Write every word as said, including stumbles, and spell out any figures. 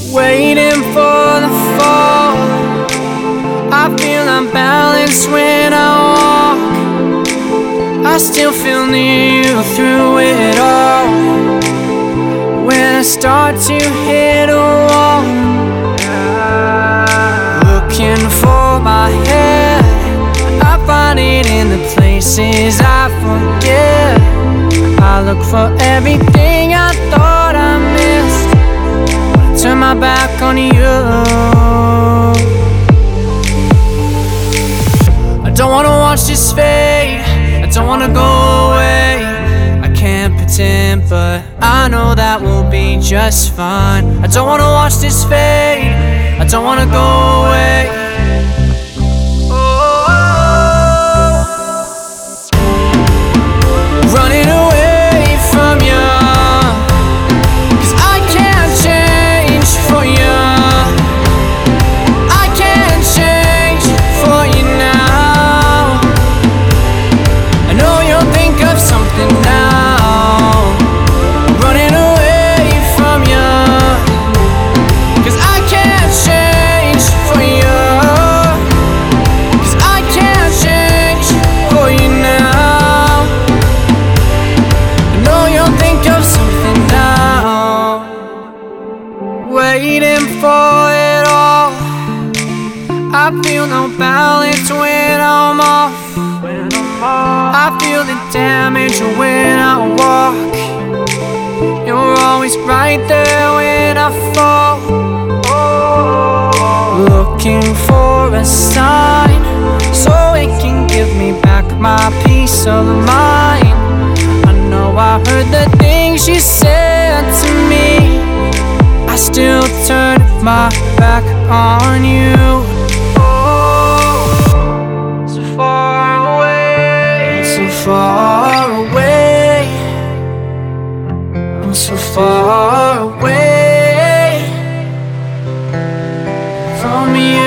waiting for the fall. I feel unbalanced when I walk. I still feel near you through it all. When I start to hit a wall, looking for my head, I find it in the places I forget. I look for everything I thought I missed. Turn my back on you. I don't wanna watch this fade, I don't wanna go away. I can't pretend, but I know that we'll be just fine. I don't wanna watch this fade, I don't wanna go away. Oh, running away from you, 'cause I can't change for you. I can't change for you now. I know you'll think of something now. Running away from you, 'cause I can't change for you. 'Cause I can't change for you now. I know you'll think of something now. Waiting for it all. I feel no balance when I'm off. I feel the damage when I walk. You're always right there when I fall. Looking for a sign, so it can give me back my peace of mind. I know I heard the things you said to me. I still turn my back on you. Oh, so far away, so far away, I'm so far away from you.